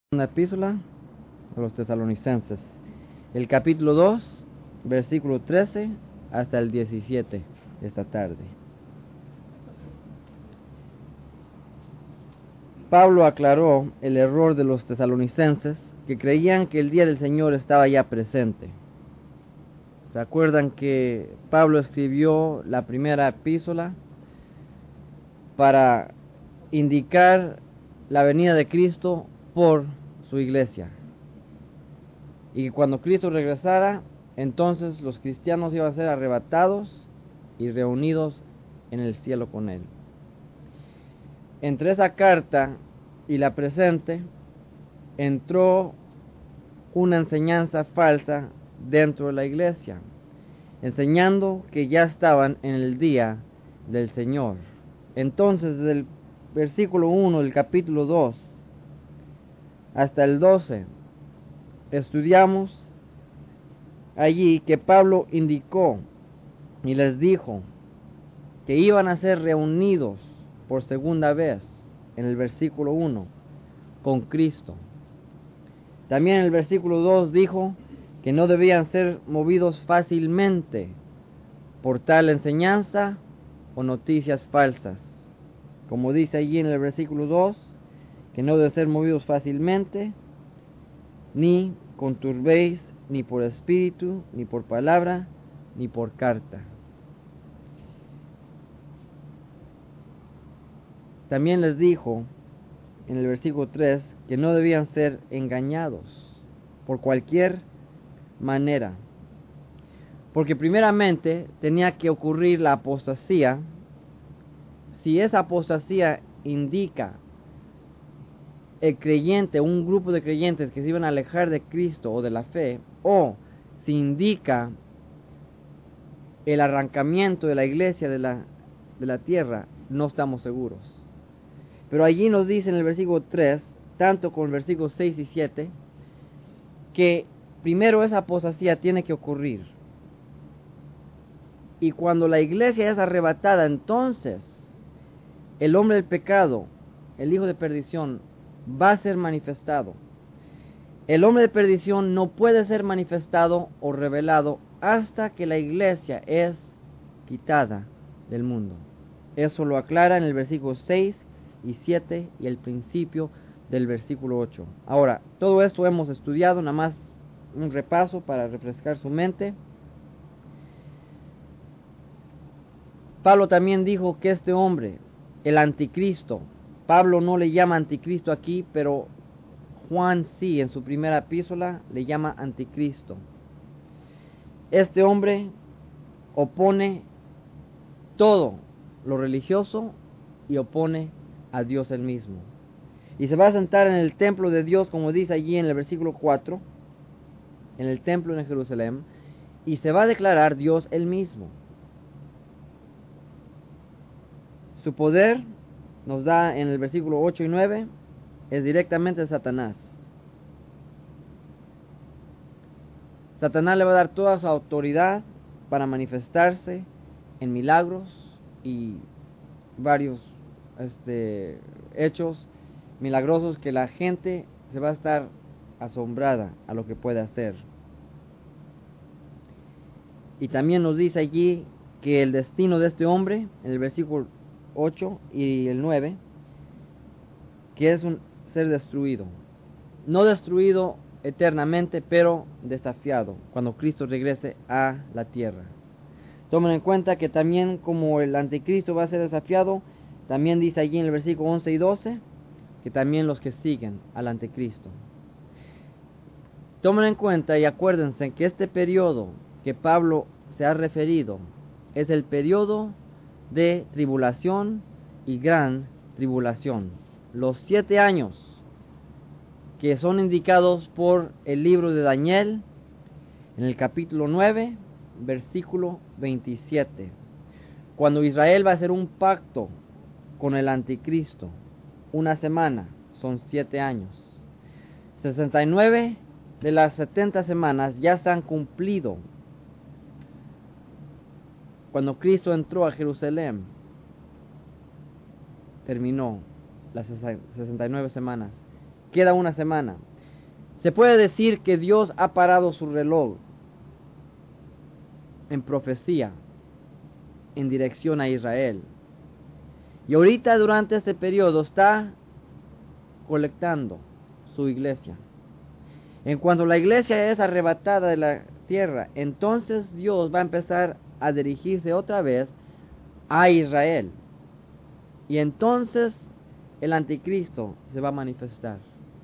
Una epístola a los tesalonicenses, el capítulo 2, versículo 13 hasta el 17 esta tarde. Pablo aclaró el error de los tesalonicenses que creían que el día del Señor estaba ya presente. ¿Se acuerdan que Pablo escribió la primera epístola para indicar la venida de Cristo por su iglesia? Y que cuando Cristo regresara, entonces los cristianos iban a ser arrebatados y reunidos en el cielo con Él. Entre esa carta y la presente entró una enseñanza falsa dentro de la iglesia, enseñando que ya estaban en el día del Señor. Entonces, desde el versículo 1 del capítulo 2 hasta el 12, estudiamos allí que Pablo indicó y les dijo que iban a ser reunidos por segunda vez en el versículo 1 con Cristo. También en el versículo 2 dijo que no debían ser movidos fácilmente por tal enseñanza o noticias falsas. Como dice allí en el versículo 2, que no deben ser movidos fácilmente, ni conturbéis, ni por espíritu, ni por palabra, ni por carta. También les dijo en el versículo 3 que no debían ser engañados por cualquier manera, porque primeramente tenía que ocurrir la apostasía. Si esa apostasía indica el creyente, un grupo de creyentes que se iban a alejar de Cristo o de la fe, o si indica el arrancamiento de la iglesia de la tierra, no estamos seguros. Pero allí nos dice en el versículo 3, tanto con el versículo 6 y 7, que primero esa apostasía tiene que ocurrir. Y cuando la iglesia es arrebatada, entonces el hombre del pecado, el hijo de perdición, va a ser manifestado. El hombre de perdición no puede ser manifestado o revelado hasta que la iglesia es quitada del mundo. Eso lo aclara en el versículo 6 y 7 y el principio del versículo 8. Ahora, todo esto hemos estudiado, nada más un repaso para refrescar su mente. Pablo también dijo que este hombre, el anticristo, Pablo no le llama anticristo aquí, pero Juan sí, en su primera epístola le llama anticristo. Este hombre opone todo lo religioso y opone a Dios él mismo. Y se va a sentar en el templo de Dios, como dice allí en el versículo 4, en el templo en Jerusalén, y se va a declarar Dios él mismo. Su poder nos da en el versículo 8 y 9, es directamente de Satanás. Satanás le va a dar toda su autoridad para manifestarse en milagros y varios hechos milagrosos que la gente se va a estar asombrada a lo que puede hacer. Y también nos dice allí que el destino de este hombre, en el versículo 8 y el 9, que es un ser destruido. No destruido eternamente, pero desafiado cuando Cristo regrese a la tierra. Tomen en cuenta que también como el anticristo va a ser desafiado, también dice allí en el versículo 11 y 12, que también los que siguen al anticristo. Tomen en cuenta y acuérdense que este periodo que Pablo se ha referido es el periodo de tribulación y gran tribulación. Los 7 años que son indicados por el libro de Daniel en el capítulo 9, versículo 27. Cuando Israel va a hacer un pacto con el anticristo, una semana, son 7 años. 69 de las 70 semanas ya se han cumplido cuando Cristo entró a Jerusalén. Terminó las 69 semanas queda una semana. Se puede decir que Dios ha parado su reloj en profecía en dirección a Israel. Y ahorita durante este periodo está colectando su iglesia. En cuanto la iglesia es arrebatada de la tierra, entonces Dios va a empezar a dirigirse otra vez a Israel. Y entonces el anticristo se va a manifestar.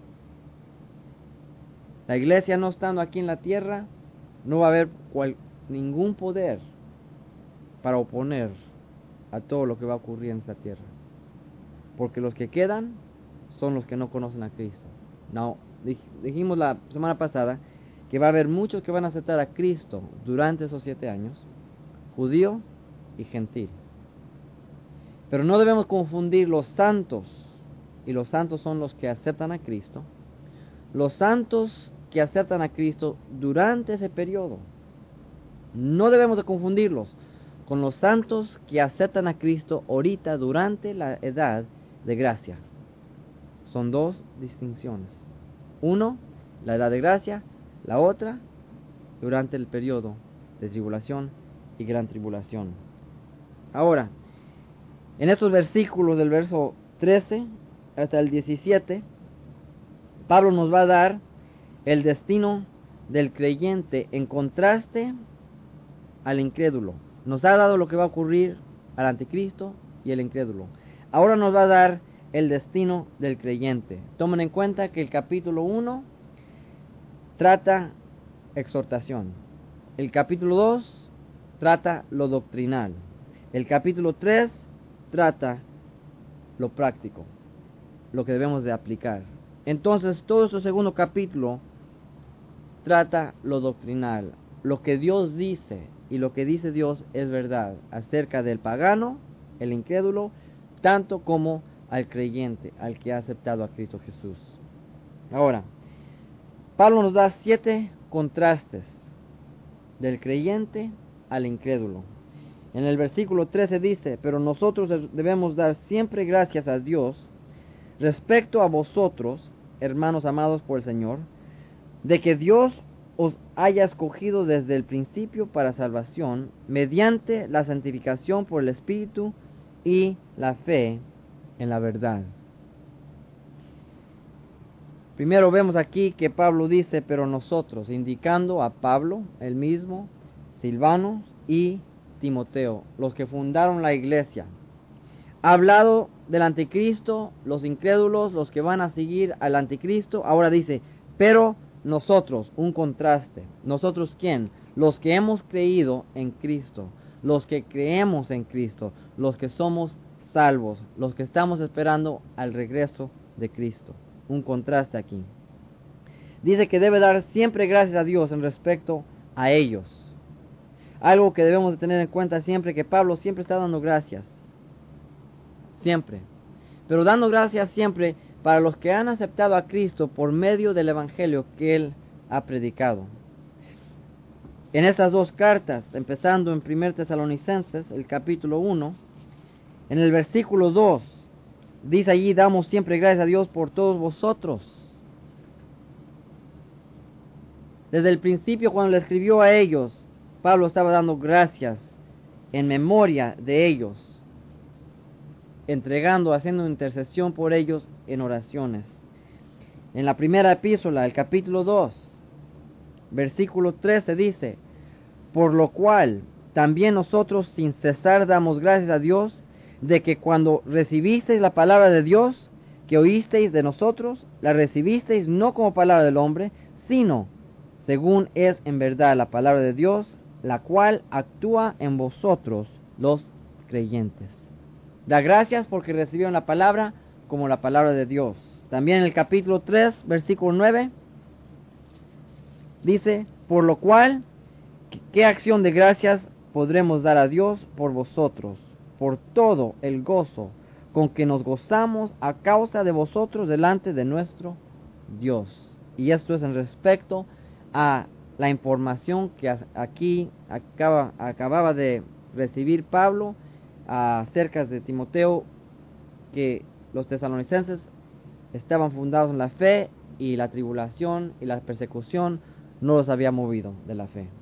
La iglesia no estando aquí en la tierra, no va a haber ningún poder para oponer a todo lo que va a ocurrir en esta tierra. Porque los que quedan son los que no conocen a Cristo. No, dijimos la semana pasada que va a haber muchos que van a aceptar a Cristo durante esos 7 años, judío y gentil. Pero no debemos confundir los santos, y los santos son los que aceptan a Cristo, los santos que aceptan a Cristo durante ese periodo. No debemos de confundirlos con los santos que aceptan a Cristo ahorita durante la edad de gracia. Son dos distinciones. Uno, la edad de gracia, la otra, durante el periodo de tribulación y gran tribulación. Ahora, en estos versículos del verso 13 hasta el 17, Pablo nos va a dar el destino del creyente en contraste al incrédulo. Nos ha dado lo que va a ocurrir al anticristo y el incrédulo. Ahora nos va a dar el destino del creyente. Tomen en cuenta que el capítulo 1 trata exhortación. El capítulo 2 trata lo doctrinal. El capítulo 3 trata lo práctico, lo que debemos de aplicar. Entonces todo este segundo capítulo trata lo doctrinal, lo que Dios dice, y lo que dice Dios es verdad acerca del pagano, el incrédulo, tanto como al creyente, al que ha aceptado a Cristo Jesús. Ahora, Pablo nos da 7 contrastes del creyente al incrédulo. En el versículo 13 dice: pero nosotros debemos dar siempre gracias a Dios respecto a vosotros, hermanos amados por el Señor, de que Dios os haya escogido desde el principio para salvación, mediante la santificación por el Espíritu y la fe en la verdad. Primero vemos aquí que Pablo dice, pero nosotros, indicando a Pablo, él mismo, Silvano y Timoteo, los que fundaron la iglesia. Ha hablado del anticristo, los incrédulos, los que van a seguir al anticristo. Ahora dice, pero nosotros, un contraste. ¿Nosotros quién? Los que hemos creído en Cristo, los que creemos en Cristo, los que somos salvos, los que estamos esperando al regreso de Cristo. Un contraste aquí. Dice que debe dar siempre gracias a Dios en respecto a ellos. Algo que debemos de tener en cuenta siempre, que Pablo siempre está dando gracias. Siempre. Pero dando gracias siempre para los que han aceptado a Cristo por medio del Evangelio que Él ha predicado. En estas 2 cartas, empezando en 1 Tesalonicenses, el capítulo 1, en el versículo 2, dice allí, damos siempre gracias a Dios por todos vosotros. Desde el principio, cuando le escribió a ellos, Pablo estaba dando gracias en memoria de ellos, entregando, haciendo intercesión por ellos en oraciones. En la primera epístola, el capítulo 2, versículo 13 dice, por lo cual también nosotros sin cesar damos gracias a Dios de que cuando recibisteis la palabra de Dios, que oísteis de nosotros, la recibisteis no como palabra del hombre, sino según es en verdad la palabra de Dios, la cual actúa en vosotros los creyentes. Da gracias porque recibieron la palabra como la palabra de Dios. También en el capítulo 3, versículo 9, dice, por lo cual, ¿qué acción de gracias podremos dar a Dios por vosotros, por todo el gozo con que nos gozamos a causa de vosotros delante de nuestro Dios? Y esto es en respecto a la información que aquí acababa de recibir Pablo acerca de Timoteo, que los tesalonicenses estaban fundados en la fe y la tribulación y la persecución no los había movido de la fe.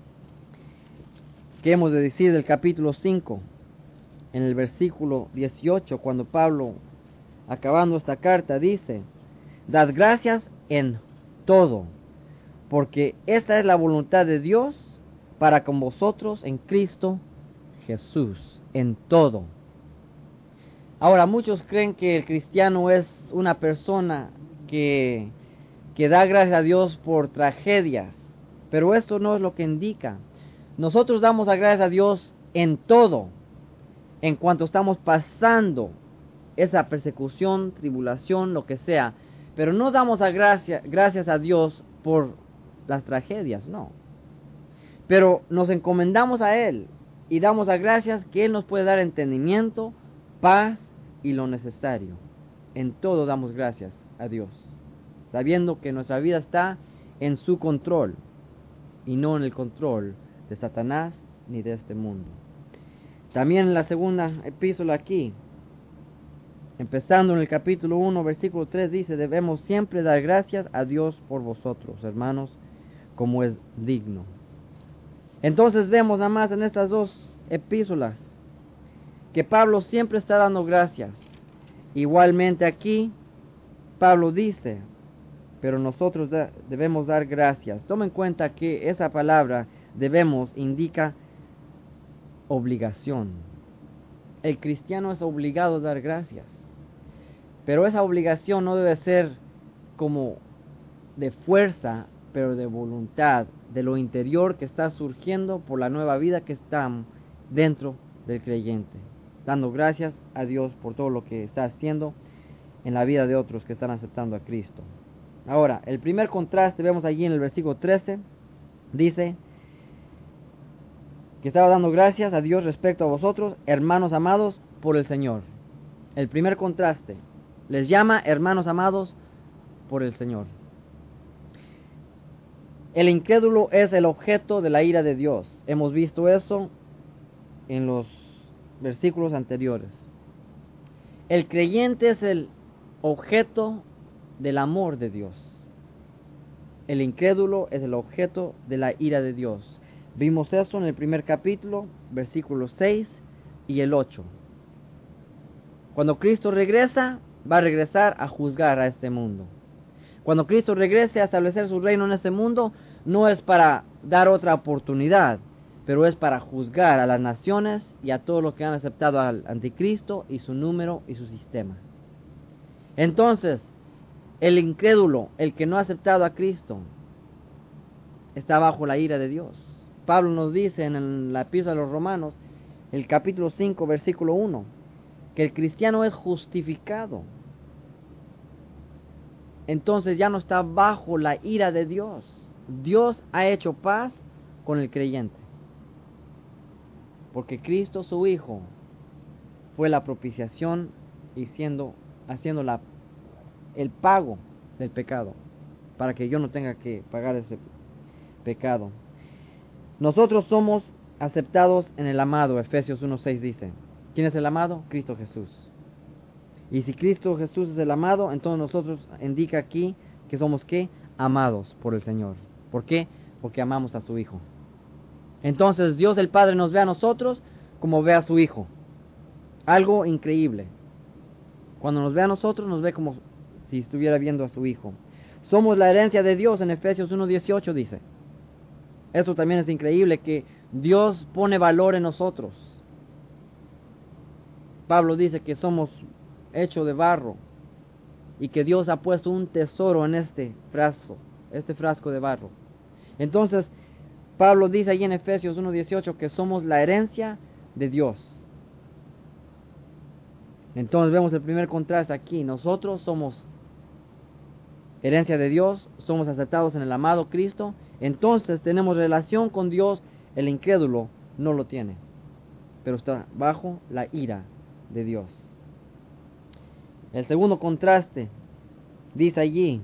¿Qué hemos de decir del capítulo 5? En el versículo 18, cuando Pablo, acabando esta carta, dice: Dad gracias en todo, porque esta es la voluntad de Dios para con vosotros en Cristo Jesús, en todo. Ahora, muchos creen que el cristiano es una persona que da gracias a Dios por tragedias, pero esto no es lo que indica. Nosotros damos gracias a Dios en todo, en cuanto estamos pasando esa persecución, tribulación, lo que sea, pero no damos gracias a Dios por las tragedias, no. Pero nos encomendamos a Él y damos gracias que Él nos puede dar entendimiento, paz y lo necesario. En todo damos gracias a Dios, sabiendo que nuestra vida está en su control y no en el control de Satanás ni de este mundo. También en la segunda epístola aquí, empezando en el capítulo 1, versículo 3, dice: debemos siempre dar gracias a Dios por vosotros, hermanos, como es digno. Entonces vemos nada más en estas dos epístolas que Pablo siempre está dando gracias. Igualmente aquí, Pablo dice: pero nosotros debemos dar gracias. Toma en cuenta que esa palabra debemos indica obligación. El cristiano es obligado a dar gracias, pero esa obligación no debe ser como de fuerza, pero de voluntad, de lo interior que está surgiendo por la nueva vida que está dentro del creyente, dando gracias a Dios por todo lo que está haciendo en la vida de otros que están aceptando a Cristo. Ahora, el primer contraste vemos allí en el versículo 13, dice que estaba dando gracias a Dios respecto a vosotros, hermanos amados por el Señor. El primer contraste, les llama hermanos amados por el Señor. El incrédulo es el objeto de la ira de Dios. Hemos visto eso en los versículos anteriores. El creyente es el objeto del amor de Dios. El incrédulo es el objeto de la ira de Dios. Vimos eso en el primer capítulo, versículos 6 y el 8. Cuando Cristo regresa, va a regresar a juzgar a este mundo. Cuando Cristo regrese a establecer su reino en este mundo, no es para dar otra oportunidad, pero es para juzgar a las naciones y a todos los que han aceptado al anticristo y su número y su sistema. Entonces, el incrédulo, el que no ha aceptado a Cristo, está bajo la ira de Dios. Pablo nos dice en la epístola a los Romanos, el capítulo 5, versículo 1, que el cristiano es justificado. Entonces ya no está bajo la ira de Dios. Dios ha hecho paz con el creyente, porque Cristo su Hijo fue la propiciación y haciendo el pago del pecado, para que yo no tenga que pagar ese pecado. Nosotros somos aceptados en el amado. Efesios 1:6 dice: ¿quién es el amado? Cristo Jesús. Y si Cristo Jesús es el amado, entonces nosotros indica aquí que somos ¿qué? Amados por el Señor. ¿Por qué? Porque amamos a su Hijo. Entonces Dios el Padre nos ve a nosotros como ve a su Hijo. Algo increíble. Cuando nos ve a nosotros, nos ve como si estuviera viendo a su Hijo. Somos la herencia de Dios, en Efesios 1:18 dice. Eso también es increíble, que Dios pone valor en nosotros. Pablo dice que somos hechos de barro y que Dios ha puesto un tesoro en este frasco de barro. Entonces, Pablo dice ahí en Efesios 1:18 que somos la herencia de Dios. Entonces vemos el primer contraste aquí. Nosotros somos herencia de Dios, somos aceptados en el amado Cristo. Entonces tenemos relación con Dios. El incrédulo no lo tiene, pero está bajo la ira de Dios. El segundo contraste dice allí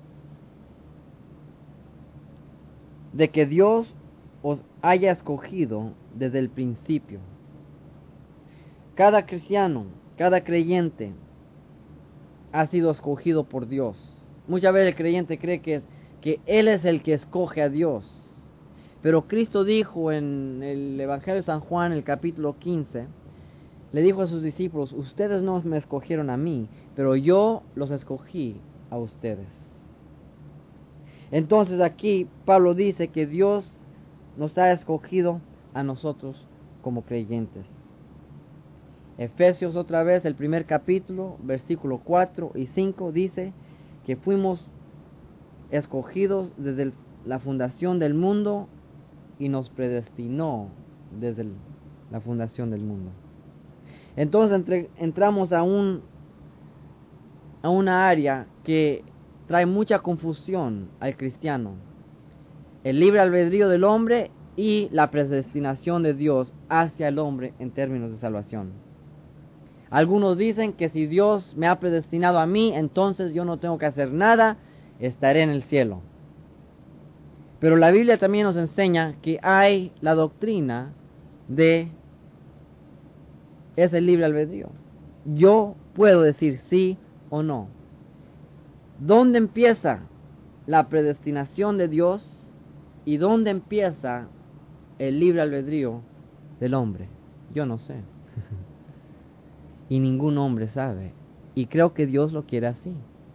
de que Dios os haya escogido desde el principio. Cada cristiano, cada creyente ha sido escogido por Dios. Muchas veces el creyente cree que Él es el que escoge a Dios. Pero Cristo dijo en el Evangelio de San Juan, el capítulo 15, le dijo a sus discípulos: ustedes no me escogieron a mí, pero yo los escogí a ustedes. Entonces aquí Pablo dice que Dios nos ha escogido a nosotros como creyentes. Efesios otra vez, el primer capítulo, versículo 4 y 5, dice que fuimos escogidos desde la fundación del mundo y nos predestinó desde la fundación del mundo. Entonces entramos a una área que trae mucha confusión al cristiano: el libre albedrío del hombre y la predestinación de Dios hacia el hombre en términos de salvación. Algunos dicen que si Dios me ha predestinado a mí, entonces yo no tengo que hacer nada, estaré en el cielo. Pero la Biblia también nos enseña que hay la doctrina de ese libre albedrío. Yo puedo decir sí o no. ¿Dónde empieza la predestinación de Dios y dónde empieza el libre albedrío del hombre? Yo no sé. Y ningún hombre sabe. Y creo que Dios lo quiere así.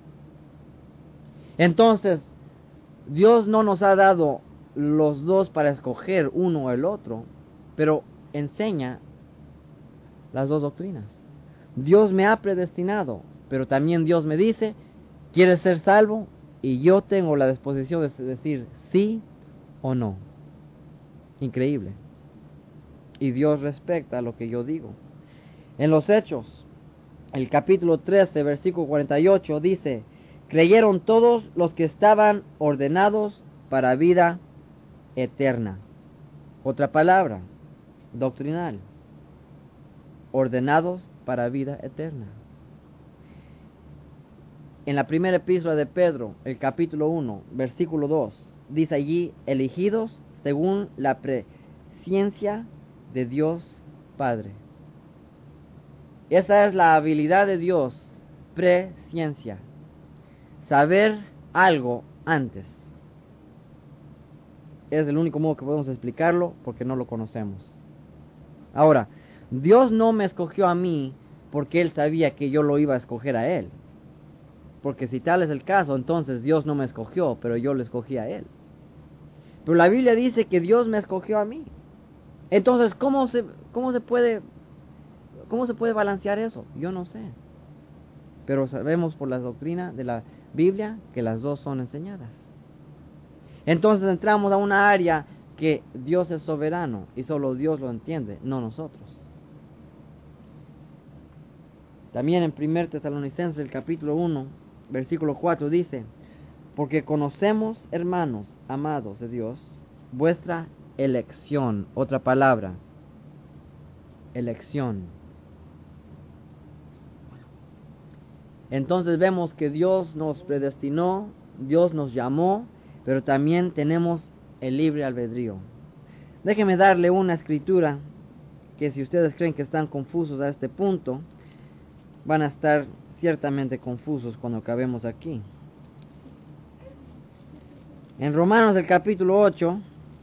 Entonces, Dios no nos ha dado los dos para escoger uno o el otro, pero enseña las dos doctrinas. Dios me ha predestinado, pero también Dios me dice: ¿quieres ser salvo? Y yo tengo la disposición de decir sí o no. Increíble. Y Dios respeta lo que yo digo. En los Hechos, el capítulo 13, versículo 48, dice: creyeron todos los que estaban ordenados para vida eterna. Otra palabra, doctrinal. Ordenados para vida eterna. En la primera epístola de Pedro, el capítulo 1, versículo 2, dice allí: elegidos según la presciencia de Dios Padre. Esa es la habilidad de Dios, presciencia. Saber algo antes. Es el único modo que podemos explicarlo, porque no lo conocemos. Ahora, Dios no me escogió a mí porque Él sabía que yo lo iba a escoger a Él. Porque si tal es el caso, entonces Dios no me escogió, pero yo lo escogí a Él. Pero la Biblia dice que Dios me escogió a mí. Entonces, ¿cómo se puede balancear eso? Yo no sé. Pero sabemos por la doctrina de la Biblia que las dos son enseñadas. Entonces entramos a una área que Dios es soberano y solo Dios lo entiende, no nosotros. También en 1 Tesalonicenses, el capítulo 1, versículo 4 dice: porque conocemos, hermanos amados de Dios, vuestra elección. Otra palabra, elección. Entonces vemos que Dios nos predestinó, Dios nos llamó, pero también tenemos el libre albedrío. Déjenme darle una escritura que, si ustedes creen que están confusos a este punto, van a estar ciertamente confusos cuando acabemos aquí. En Romanos, el capítulo 8,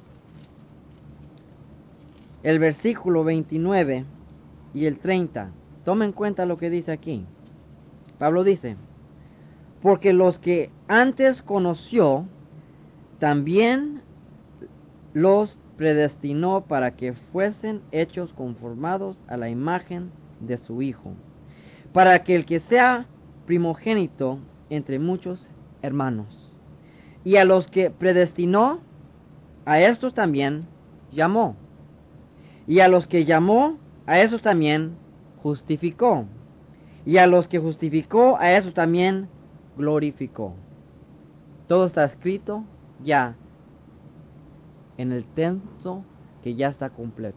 el versículo 29 y el 30, tomen en cuenta lo que dice aquí. Pablo dice: porque los que antes conoció, también los predestinó para que fuesen hechos conformados a la imagen de su Hijo, para que el que sea primogénito entre muchos hermanos. Y a los que predestinó, a estos también llamó. Y a los que llamó, a esos también justificó. Y a los que justificó, a esos también glorificó. Todo está escrito ya en el texto que ya está completo.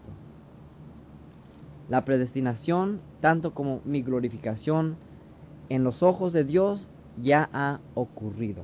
La predestinación, tanto como mi glorificación, en los ojos de Dios ya ha ocurrido.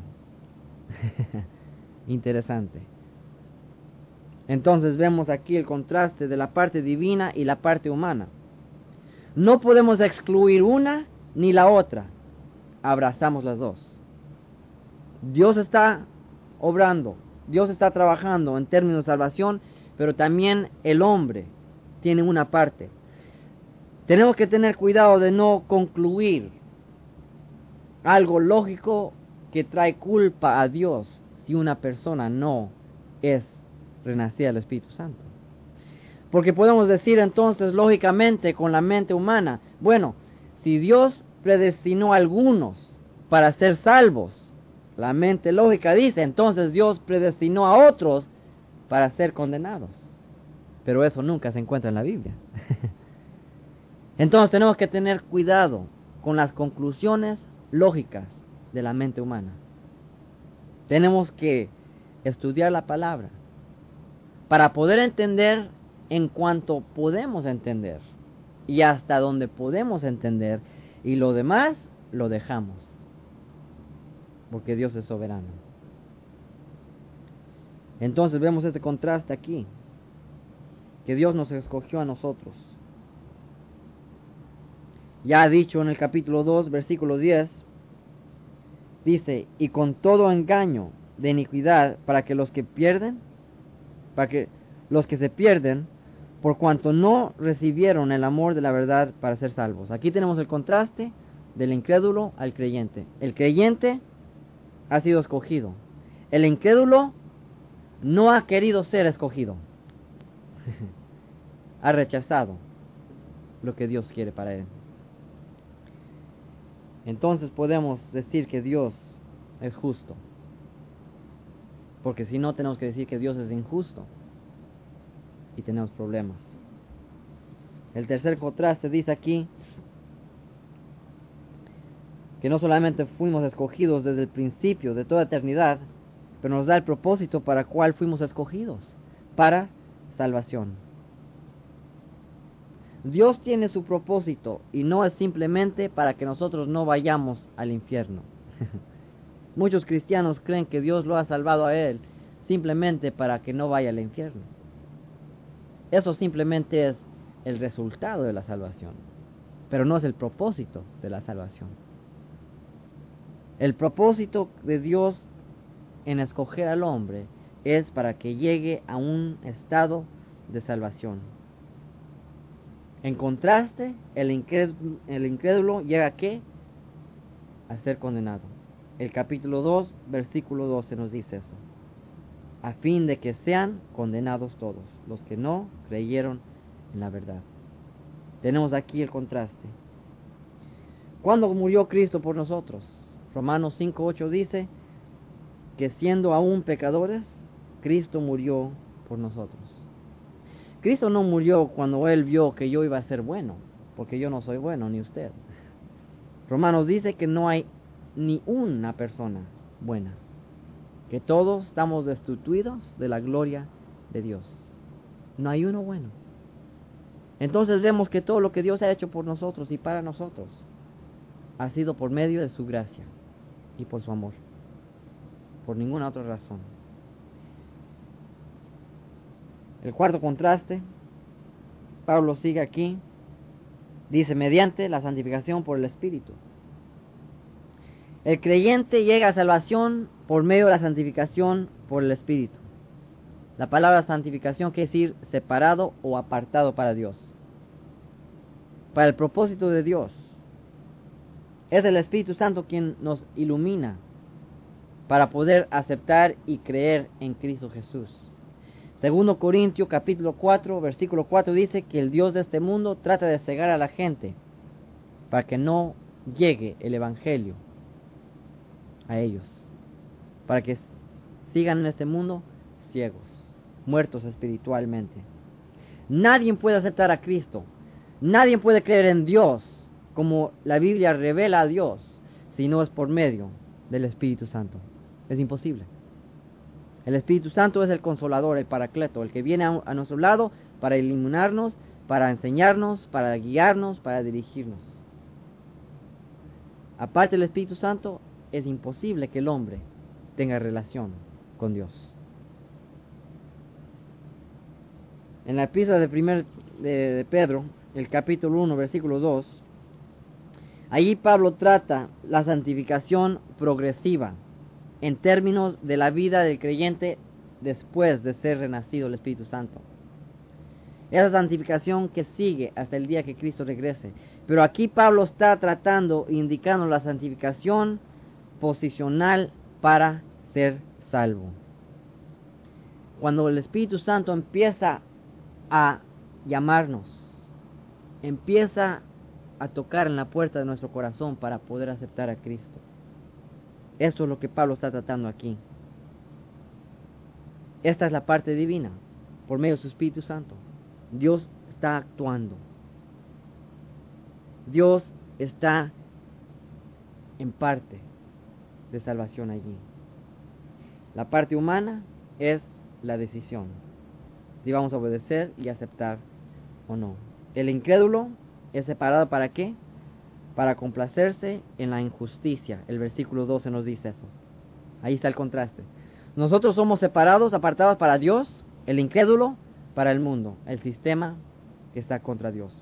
Interesante. Entonces vemos aquí el contraste de la parte divina y la parte humana. No podemos excluir una ni la otra. abrazamos las dos. Dios está obrando, Dios está trabajando en términos de salvación, pero también el hombre tiene una parte. Tenemos que tener cuidado de no concluir algo lógico que trae culpa a Dios si una persona no es renacida del Espíritu Santo. Porque podemos decir entonces lógicamente con la mente humana, bueno, si Dios predestinó a algunos para ser salvos, la mente lógica dice, entonces Dios predestinó a otros para ser condenados. Pero eso nunca se encuentra en la Biblia. Entonces tenemos que tener cuidado con las conclusiones lógicas de la mente humana. Tenemos que estudiar la palabra para poder entender en cuanto podemos entender y hasta donde podemos entender, y lo demás lo dejamos, porque Dios es soberano. Entonces vemos este contraste aquí, que Dios nos escogió a nosotros. Ya ha dicho en el capítulo 2, versículo 10, dice, y con todo engaño de iniquidad para que los que se pierden, por cuanto no recibieron el amor de la verdad para ser salvos. Aquí tenemos el contraste del incrédulo al creyente. El creyente ha sido escogido. El incrédulo no ha querido ser escogido. Ha rechazado lo que Dios quiere para él. Entonces podemos decir que Dios es justo. Porque si no, tenemos que decir que Dios es injusto. Y tenemos problemas. El tercer contraste dice aquí que no solamente fuimos escogidos desde el principio de toda eternidad, pero nos da el propósito para cual fuimos escogidos, para salvación. Dios tiene su propósito y no es simplemente para que nosotros no vayamos al infierno. Muchos cristianos creen que Dios lo ha salvado a él simplemente para que no vaya al infierno. Eso simplemente es el resultado de la salvación, pero no es el propósito de la salvación. El propósito de Dios en escoger al hombre es para que llegue a un estado de salvación. En contraste, el incrédulo llega ¿a qué? A ser condenado. El capítulo 2, versículo 12 nos dice eso. A fin de que sean condenados todos los que no creyeron en la verdad. Tenemos aquí el contraste. ¿Cuándo murió Cristo por nosotros? Romanos 5:8 dice que siendo aún pecadores, Cristo murió por nosotros. Cristo no murió cuando Él vio que yo iba a ser bueno, porque yo no soy bueno, ni usted. Romanos dice que no hay ni una persona buena, que todos estamos destituidos de la gloria de Dios. No hay uno bueno. Entonces vemos que todo lo que Dios ha hecho por nosotros y para nosotros ha sido por medio de su gracia y por su amor, por ninguna otra razón. El cuarto contraste, Pablo sigue aquí, dice, mediante la santificación por el Espíritu. El creyente llega a salvación por medio de la santificación por el Espíritu. La palabra santificación quiere decir separado o apartado para Dios, para el propósito de Dios. Es el Espíritu Santo quien nos ilumina para poder aceptar y creer en Cristo Jesús. Segundo Corintios capítulo 4, versículo 4 dice que el Dios de este mundo trata de cegar a la gente para que no llegue el Evangelio a ellos, para que sigan en este mundo ciegos, muertos espiritualmente. Nadie puede aceptar a Cristo, nadie puede creer en Dios como la Biblia revela a Dios si no es por medio del Espíritu Santo. Es imposible. El Espíritu Santo es el consolador, el paracleto, el que viene a nuestro lado para iluminarnos, para enseñarnos, para guiarnos, para dirigirnos. Aparte del Espíritu Santo, es imposible que el hombre tenga relación con Dios. En la epístola de Pedro, el capítulo 1, versículo 2, Allí Pablo trata la santificación progresiva en términos de la vida del creyente después de ser renacido el Espíritu Santo. Esa santificación que sigue hasta el día que Cristo regrese. Pero aquí Pablo está tratando, indicando la santificación posicional para ser salvo. Cuando el Espíritu Santo empieza a llamarnos, empieza a tocar en la puerta de nuestro corazón para poder aceptar a Cristo. Esto es lo que Pablo está tratando aquí. Esta es la parte divina, por medio de su Espíritu Santo. Dios está actuando. Dios está en parte de salvación allí. La parte humana es la decisión, si vamos a obedecer y aceptar o no. El incrédulo es separado ¿para qué? Para complacerse en la injusticia. El versículo 12 nos dice eso. Ahí está el contraste. Nosotros somos separados, apartados para Dios, el incrédulo para el mundo, el sistema que está contra Dios.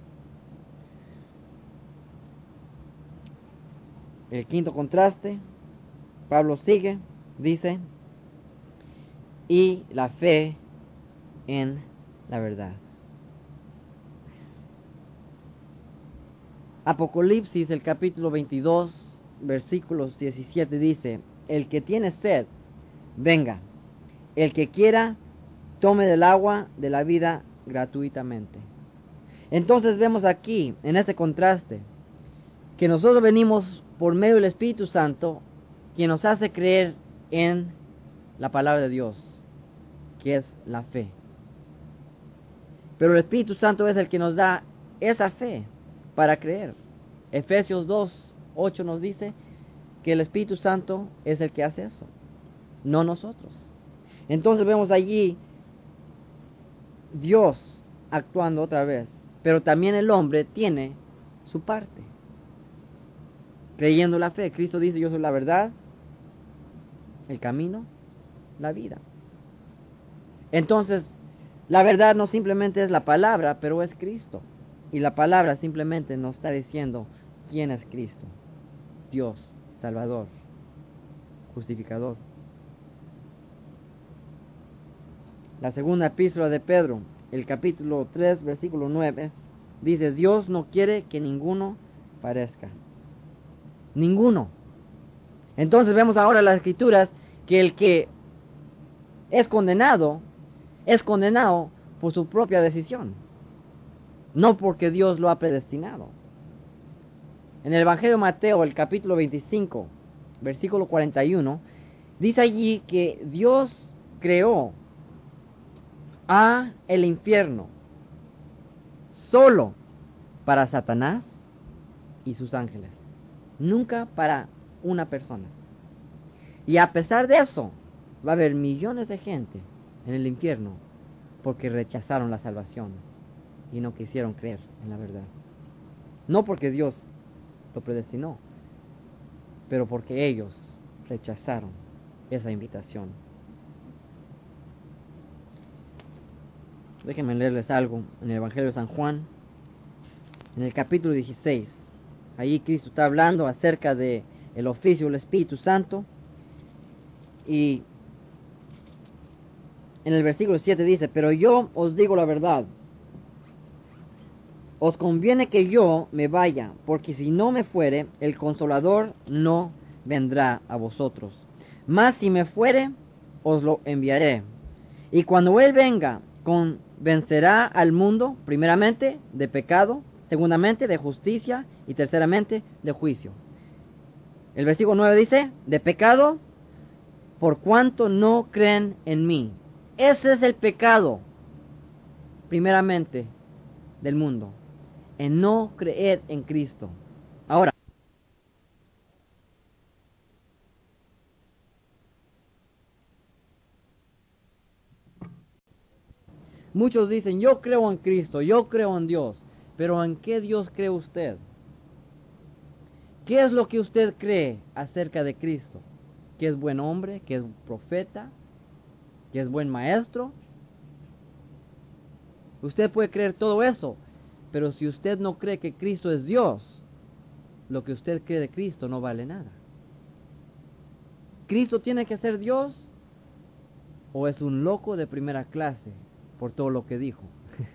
El quinto contraste, Pablo sigue, dice, y la fe en la verdad. Apocalipsis, el capítulo 22, versículos 17 dice, el que tiene sed, venga, el que quiera, tome del agua de la vida gratuitamente. Entonces vemos aquí, en este contraste, que nosotros venimos por medio del Espíritu Santo, quien nos hace creer en la palabra de Dios, que es la fe. Pero el Espíritu Santo es el que nos da esa fe para creer. Efesios 2:8 nos dice que el Espíritu Santo es el que hace eso, no nosotros. Entonces vemos allí Dios actuando otra vez, pero también el hombre tiene su parte. Creyendo la fe, Cristo dice, yo soy la verdad, el camino, la vida. Entonces, la verdad no simplemente es la palabra, pero es Cristo. Y la palabra simplemente nos está diciendo quién es Cristo. Dios, Salvador, justificador. La segunda epístola de Pedro, el capítulo 3, versículo 9, dice, Dios no quiere que ninguno perezca. Ninguno. Entonces vemos ahora en las Escrituras que el que es condenado por su propia decisión, no porque Dios lo ha predestinado. En el Evangelio de Mateo, el capítulo 25, versículo 41, dice allí que Dios creó a el infierno solo para Satanás y sus ángeles, nunca para una persona. Y a pesar de eso, va a haber millones de gente en el infierno porque rechazaron la salvación y no quisieron creer en la verdad. No porque Dios lo predestinó, pero porque ellos rechazaron esa invitación. Déjenme leerles algo en el Evangelio de San Juan, en el capítulo 16. Allí Cristo está hablando acerca de el oficio del Espíritu Santo, y en el versículo 7 dice, pero yo os digo la verdad, os conviene que yo me vaya, porque si no me fuere, el Consolador no vendrá a vosotros. Mas si me fuere, os lo enviaré. Y cuando Él venga, convencerá al mundo, primeramente, de pecado, segundamente, de justicia, y terceramente, de juicio. El versículo 9 dice, de pecado, por cuanto no creen en mí. Ese es el pecado, primeramente, del mundo, en no creer en Cristo. Ahora, muchos dicen, yo creo en Cristo, yo creo en Dios, pero ¿en qué Dios cree usted? ¿Qué es lo que usted cree acerca de Cristo? ¿Que es buen hombre? ¿Que es profeta? ¿Que es buen maestro? Usted puede creer todo eso, pero si usted no cree que Cristo es Dios, lo que usted cree de Cristo no vale nada. ¿Cristo tiene que ser Dios o es un loco de primera clase por todo lo que dijo?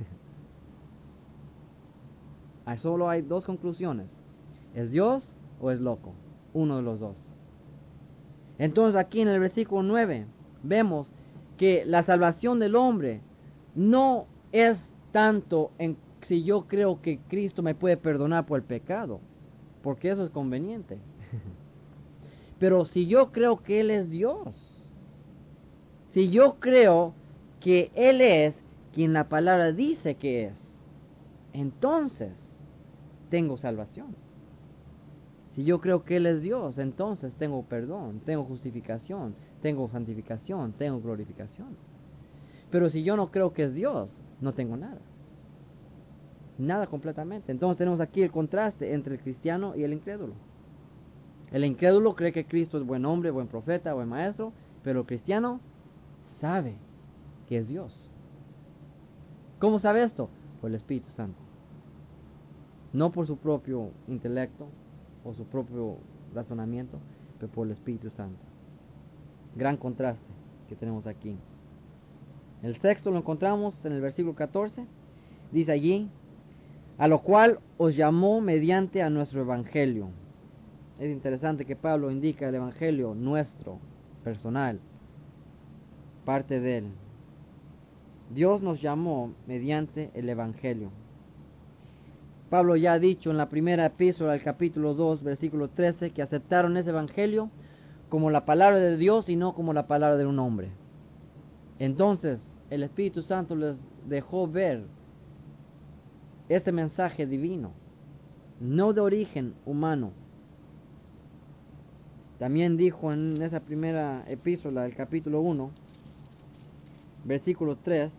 Solo hay dos conclusiones. ¿Es Dios o es loco? Uno de los dos. Entonces aquí en el versículo 9 vemos que la salvación del hombre no es tanto en si yo creo que Cristo me puede perdonar por el pecado, porque eso es conveniente. Pero si yo creo que Él es Dios, si yo creo que Él es quien la palabra dice que es, entonces tengo salvación. Si yo creo que Él es Dios, entonces tengo perdón, tengo justificación, tengo santificación, tengo glorificación. Pero si yo no creo que es Dios, no tengo nada. Nada completamente. Entonces tenemos aquí el contraste entre el cristiano y el incrédulo. El incrédulo cree que Cristo es buen hombre, buen profeta, buen maestro, pero el cristiano sabe que es Dios. ¿Cómo sabe esto? Por el Espíritu Santo. No por su propio intelecto o su propio razonamiento, pero por el Espíritu Santo. Gran contraste que tenemos aquí. El sexto lo encontramos en el versículo 14. Dice allí: a lo cual os llamó mediante a nuestro evangelio. Es interesante que Pablo indica el evangelio nuestro, personal, parte de él. Dios nos llamó mediante el evangelio. Pablo ya ha dicho en la primera epístola del capítulo 2, versículo 13, que aceptaron ese evangelio como la palabra de Dios y no como la palabra de un hombre. Entonces, el Espíritu Santo les dejó ver este mensaje divino, no de origen humano. También dijo en esa primera epístola del capítulo 1, versículo 3,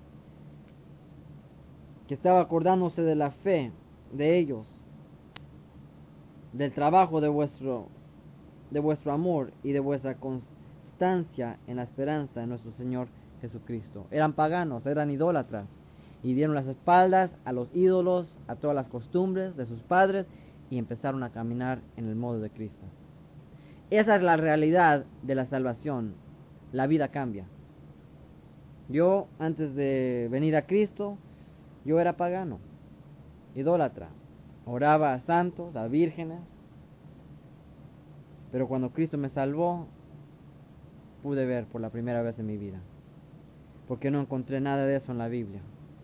que estaba acordándose de la fe de ellos, del trabajo de vuestro amor y de vuestra constancia en la esperanza de nuestro Señor Jesucristo. Eran paganos, eran idólatras, y dieron las espaldas a los ídolos, a todas las costumbres de sus padres, y empezaron a caminar en el modo de Cristo. Esa es la realidad de la salvación. La vida cambia. Yo, antes de venir a Cristo, yo era pagano, idólatra. Oraba a santos, a vírgenes. Pero cuando Cristo me salvó, pude ver por la primera vez en mi vida. Porque no encontré nada de eso en la Biblia.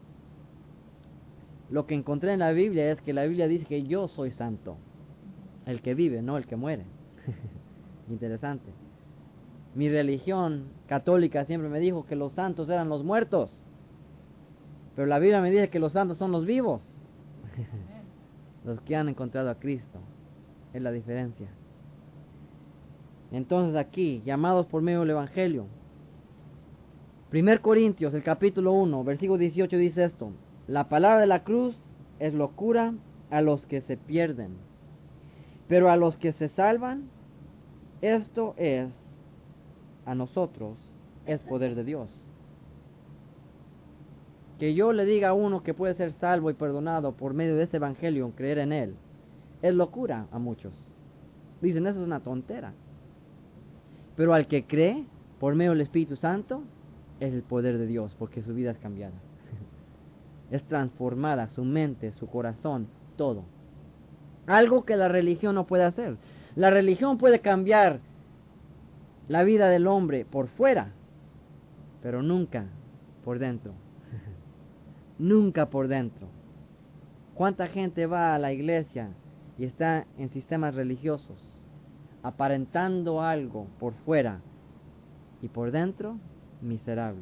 Lo que encontré en la Biblia es que la Biblia dice que yo soy santo. El que vive, no el que muere. Interesante. Mi religión católica siempre me dijo que los santos eran los muertos. Pero la Biblia me dice que los santos son los vivos. Los que han encontrado a Cristo. Es la diferencia. Entonces aquí, llamados por medio del Evangelio. 1 Corintios, el capítulo 1, versículo 18 dice esto: la palabra de la cruz es locura a los que se pierden, pero a los que se salvan, esto es, a nosotros, es poder de Dios. Que yo le diga a uno que puede ser salvo y perdonado por medio de este evangelio, creer en él, es locura a muchos. Dicen, eso es una tontera. Pero al que cree por medio del Espíritu Santo, es el poder de Dios, porque su vida es cambiada. Es transformada su mente, su corazón, todo. Algo que la religión no puede hacer. La religión puede cambiar la vida del hombre por fuera, pero nunca por dentro. Nunca por dentro. ¿Cuánta gente va a la iglesia y está en sistemas religiosos, aparentando algo por fuera y por dentro, miserables?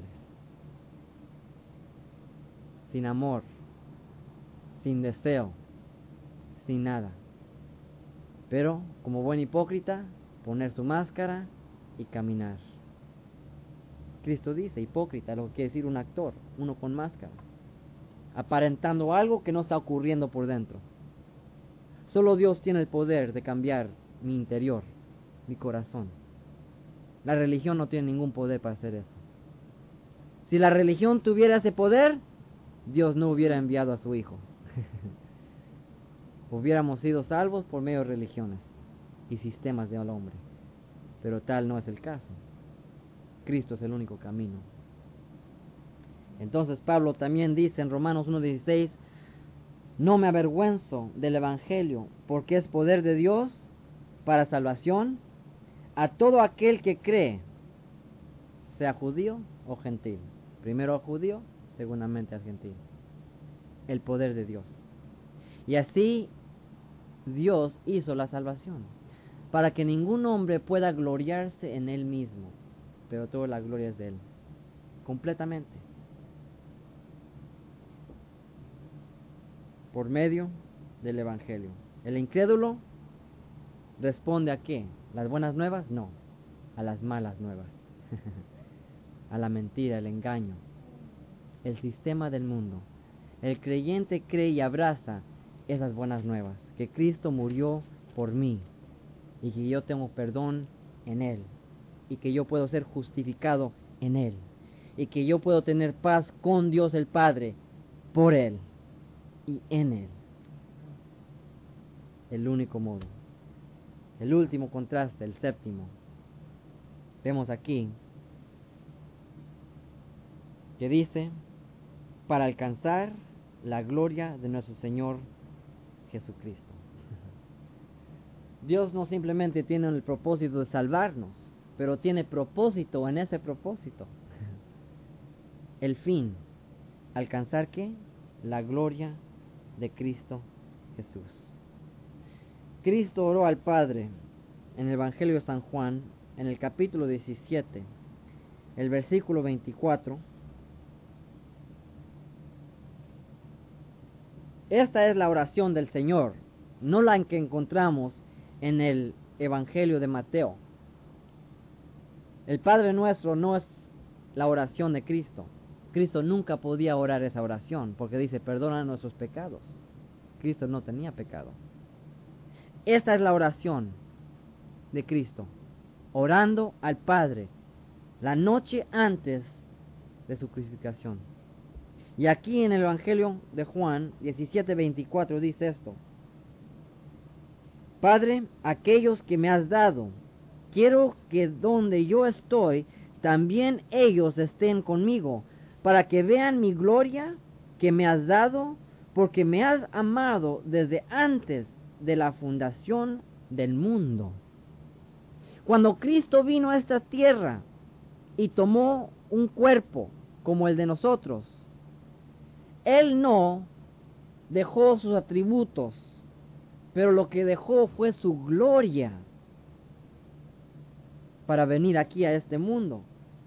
Sin amor, sin deseo, sin nada. Pero, como buen hipócrita, poner su máscara y caminar. Cristo dice, hipócrita, lo que quiere decir un actor, uno con máscara, aparentando algo que no está ocurriendo por dentro. Solo Dios tiene el poder de cambiar mi interior, mi corazón. La religión no tiene ningún poder para hacer eso. Si la religión tuviera ese poder, Dios no hubiera enviado a su Hijo. hubiéramos sido salvos por medio de religiones y sistemas del hombre. Pero tal no es el caso. Cristo es el único camino. Entonces Pablo también dice en Romanos 1:16, no me avergüenzo del Evangelio, porque es poder de Dios para salvación a todo aquel que cree, sea judío o gentil. Primero al judío, segundamente al gentil. El poder de Dios. Y así Dios hizo la salvación, para que ningún hombre pueda gloriarse en él mismo, pero toda la gloria es de él, completamente. Por medio del Evangelio. El incrédulo responde a ¿qué? ¿Las buenas nuevas? No, a las malas nuevas. A la mentira, el engaño, el sistema del mundo. El creyente cree y abraza esas buenas nuevas, que Cristo murió por mí y que yo tengo perdón en Él y que yo puedo ser justificado en Él y que yo puedo tener paz con Dios el Padre por Él y en Él. El único modo. El último contraste, el séptimo. Vemos aquí que dice, para alcanzar la gloria de nuestro Señor Jesucristo. Dios no simplemente tiene el propósito de salvarnos, pero tiene propósito en ese propósito. El fin, ¿alcanzar qué? La gloria de Cristo Jesús. Cristo oró al Padre en el Evangelio de San Juan, en el capítulo 17, el versículo 24. Esta es la oración del Señor, no la que encontramos en el Evangelio de Mateo. El Padre Nuestro no es la oración de Cristo. Cristo nunca podía orar esa oración, porque dice, perdona nuestros pecados. Cristo no tenía pecado. Esta es la oración de Cristo, orando al Padre la noche antes de su crucificación. Y aquí en el Evangelio de Juan 17:24 dice esto: Padre, aquellos que me has dado, quiero que donde yo estoy, también ellos estén conmigo, para que vean mi gloria que me has dado, porque me has amado desde antes de la fundación del mundo. Cuando Cristo vino a esta tierra y tomó un cuerpo como el de nosotros, Él no dejó sus atributos, pero lo que dejó fue su gloria para venir aquí a este mundo.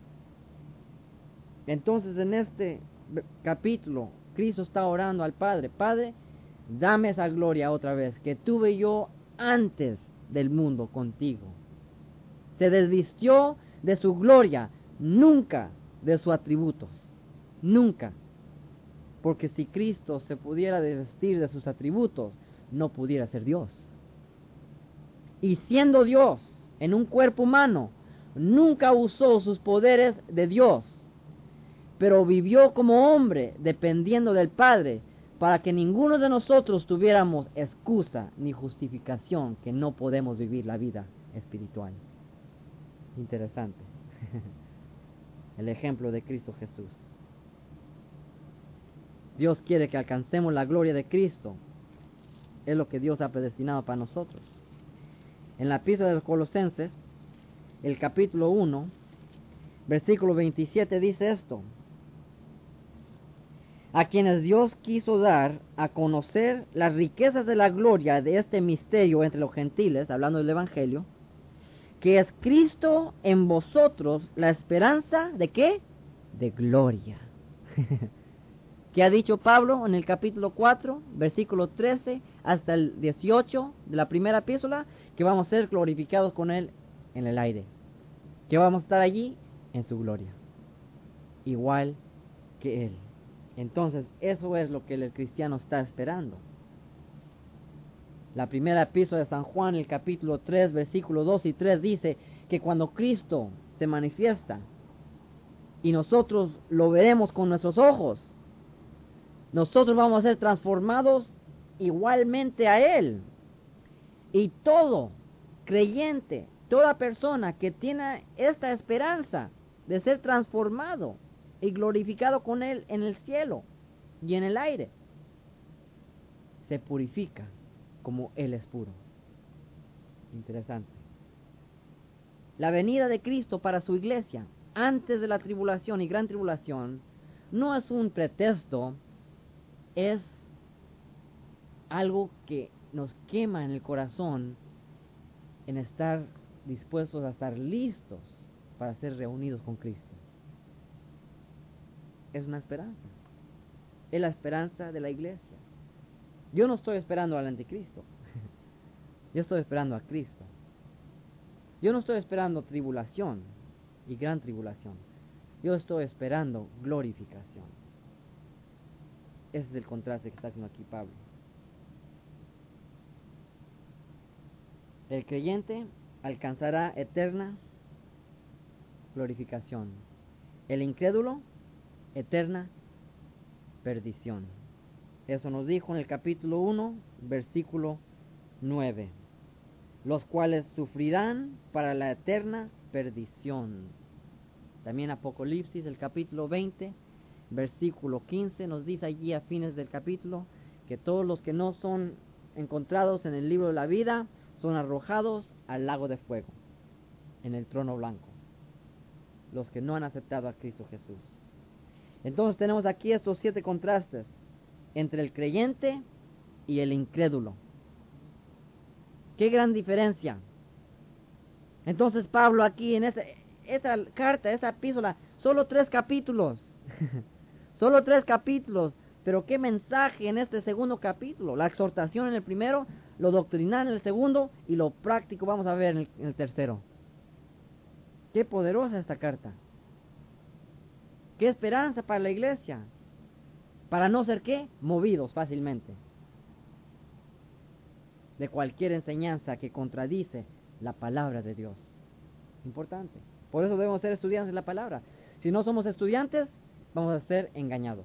Entonces en este capítulo Cristo está orando al Padre: Padre, dame esa gloria otra vez que tuve yo antes del mundo contigo. Se desvistió de su gloria, nunca de sus atributos, nunca. Porque si Cristo se pudiera desvestir de sus atributos, no pudiera ser Dios. Y siendo Dios en un cuerpo humano, nunca usó sus poderes de Dios, pero vivió como hombre dependiendo del Padre, para que ninguno de nosotros tuviéramos excusa ni justificación que no podemos vivir la vida espiritual. Interesante. El ejemplo de Cristo Jesús. Dios quiere que alcancemos la gloria de Cristo. Es lo que Dios ha predestinado para nosotros. En la epístola de los Colosenses, el capítulo 1, versículo 27 dice esto: a quienes Dios quiso dar a conocer las riquezas de la gloria de este misterio entre los gentiles, hablando del Evangelio, que es Cristo en vosotros, la esperanza ¿de qué? De gloria. ¿Qué ha dicho Pablo en el capítulo 4, versículo 13 hasta el 18 de la primera epístola? Que vamos a ser glorificados con Él en el aire. Que vamos a estar allí en su gloria, igual que Él. Entonces, eso es lo que el cristiano está esperando. La primera epístola de San Juan, el capítulo 3, versículos 2 y 3, dice que cuando Cristo se manifiesta y nosotros lo veremos con nuestros ojos, nosotros vamos a ser transformados igualmente a Él. Y todo creyente, toda persona que tiene esta esperanza de ser transformado y glorificado con Él en el cielo y en el aire, se purifica como Él es puro. Interesante. La venida de Cristo para su iglesia antes de la tribulación y gran tribulación no es un pretexto, es algo que nos quema en el corazón en estar dispuestos a estar listos para ser reunidos con Cristo. Es una esperanza. Es la esperanza de la iglesia. Yo no estoy esperando al anticristo. Yo estoy esperando a Cristo. Yo no estoy esperando tribulación y gran tribulación. Yo estoy esperando glorificación. Ese es el contraste que está haciendo aquí Pablo. El creyente alcanzará eterna glorificación. El incrédulo, eterna perdición. Eso nos dijo en el capítulo 1, versículo 9. Los cuales sufrirán para la eterna perdición. También Apocalipsis, el capítulo 20, versículo 15, nos dice allí a fines del capítulo que todos los que no son encontrados en el libro de la vida son arrojados al lago de fuego, en el trono blanco. Los que no han aceptado a Cristo Jesús. Entonces tenemos aquí estos 7 contrastes entre el creyente y el incrédulo. ¡Qué gran diferencia! Entonces Pablo aquí en esta carta, esta epístola, solo 3 capítulos. Solo 3 capítulos. Pero qué mensaje en este segundo capítulo. La exhortación en el primero, lo doctrinal en el segundo y lo práctico vamos a ver en el tercero. Qué poderosa esta carta. Qué esperanza para la iglesia. Para no ser ¿qué? Movidos fácilmente de cualquier enseñanza que contradice la palabra de Dios. Importante. Por eso debemos ser estudiantes de la palabra. Si no somos estudiantes, vamos a ser engañados.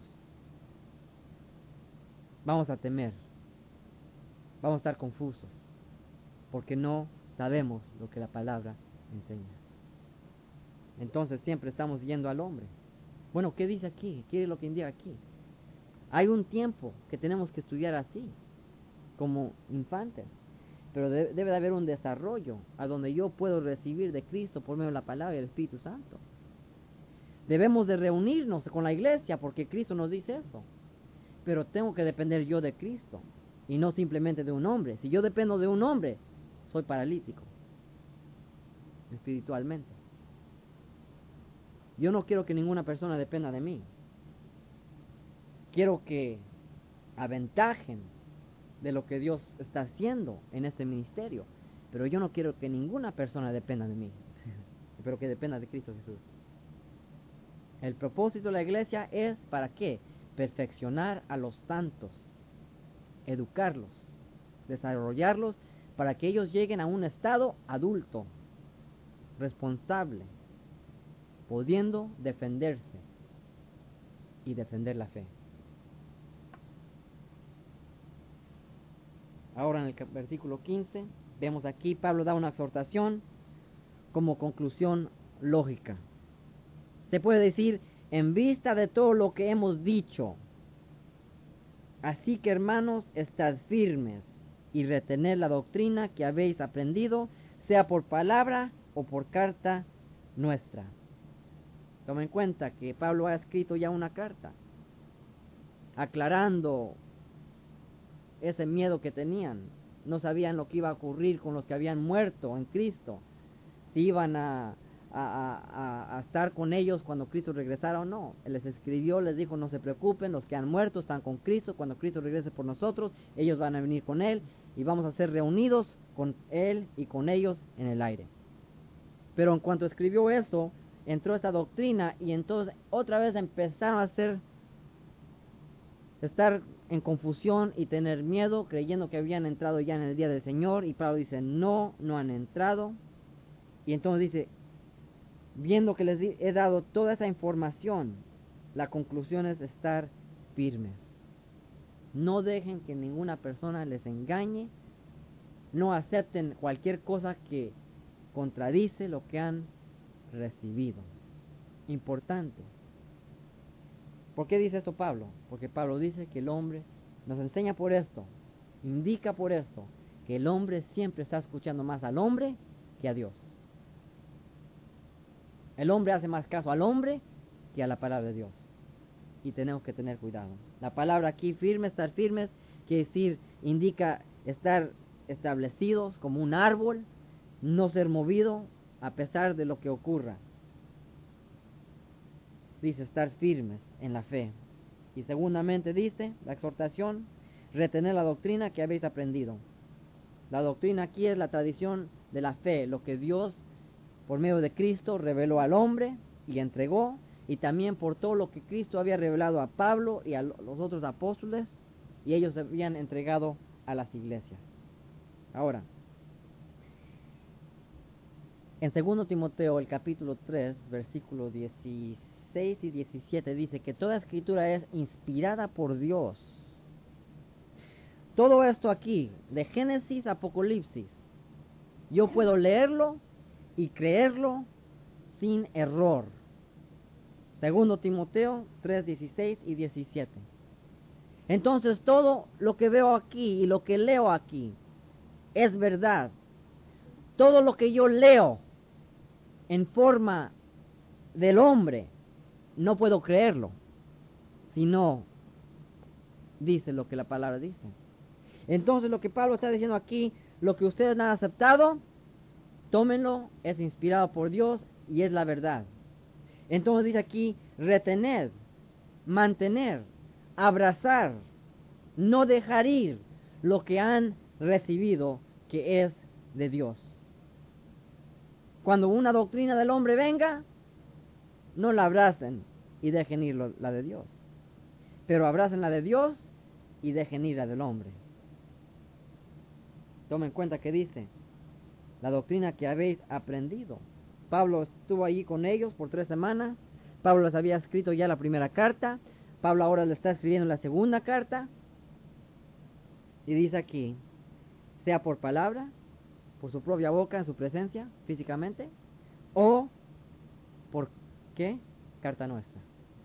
Vamos a temer. Vamos a estar confusos. Porque no sabemos lo que la palabra enseña. Entonces siempre estamos yendo al hombre. Bueno, ¿qué dice aquí? ¿Qué es lo que indica aquí? Hay un tiempo que tenemos que estudiar así, como infantes. Pero debe de haber un desarrollo a donde yo puedo recibir de Cristo por medio de la palabra y el Espíritu Santo. Debemos de reunirnos con la iglesia porque Cristo nos dice eso. Pero tengo que depender yo de Cristo y no simplemente de un hombre. Si yo dependo de un hombre, soy paralítico espiritualmente. Yo no quiero que ninguna persona dependa de mí. Quiero que aventajen de lo que Dios está haciendo en este ministerio. Pero yo no quiero que ninguna persona dependa de mí. Pero que dependa de Cristo Jesús. El propósito de la iglesia es ¿para qué? Perfeccionar a los santos. Educarlos. Desarrollarlos para que ellos lleguen a un estado adulto. Responsable. Pudiendo defenderse. Y defender la fe. Ahora en el versículo 15, vemos aquí Pablo da una exhortación como conclusión lógica. Se puede decir, en vista de todo lo que hemos dicho, así que hermanos, estad firmes y retened la doctrina que habéis aprendido, sea por palabra o por carta nuestra. Toma en cuenta que Pablo ha escrito ya una carta, aclarando ese miedo que tenían. No sabían lo que iba a ocurrir con los que habían muerto en Cristo, si iban a estar con ellos cuando Cristo regresara o no. Él les escribió, les dijo, no se preocupen, los que han muerto están con Cristo, cuando Cristo regrese por nosotros, ellos van a venir con Él, y vamos a ser reunidos con Él y con ellos en el aire. Pero en cuanto escribió eso, entró esta doctrina, y entonces otra vez empezaron a estar en confusión y tener miedo, creyendo que habían entrado ya en el día del Señor, y Pablo dice, no han entrado. Y entonces dice, viendo que les he dado toda esa información, la conclusión es estar firmes. No dejen que ninguna persona les engañe. No acepten cualquier cosa que contradice lo que han recibido. Importante. ¿Por qué dice esto Pablo? Porque Pablo dice que el hombre nos enseña por esto, indica por esto, que el hombre siempre está escuchando más al hombre que a Dios. El hombre hace más caso al hombre que a la palabra de Dios. Y tenemos que tener cuidado. La palabra aquí, firme, estar firmes, quiere decir, indica estar establecidos como un árbol, no ser movido a pesar de lo que ocurra. Dice estar firmes en la fe. Y segundamente dice, la exhortación, retener la doctrina que habéis aprendido. La doctrina aquí es la tradición de la fe, lo que Dios por medio de Cristo reveló al hombre y entregó, y también por todo lo que Cristo había revelado a Pablo y a los otros apóstoles, y ellos habían entregado a las iglesias. Ahora, en 2 Timoteo, el capítulo 3, versículos 16 y 17, dice que toda escritura es inspirada por Dios. Todo esto aquí, de Génesis a Apocalipsis, yo puedo leerlo y creerlo sin error. 2 Timoteo 3, 16 y 17. Entonces todo lo que veo aquí y lo que leo aquí es verdad. Todo lo que yo leo en forma del hombre, no puedo creerlo, sino dice lo que la palabra dice. Entonces lo que Pablo está diciendo aquí, lo que ustedes han aceptado, tómenlo, es inspirado por Dios y es la verdad. Entonces dice aquí, retener, mantener, abrazar, no dejar ir lo que han recibido que es de Dios. Cuando una doctrina del hombre venga, no la abracen y dejen ir la de Dios, pero abracen la de Dios y dejen ir la del hombre. Tomen en cuenta que dice, la doctrina que habéis aprendido. Pablo estuvo allí con ellos por 3 semanas. Pablo les había escrito ya la primera carta. Pablo ahora le está escribiendo la segunda carta. Y dice aquí, sea por palabra, por su propia boca, en su presencia, físicamente, o por ¿qué? Carta nuestra.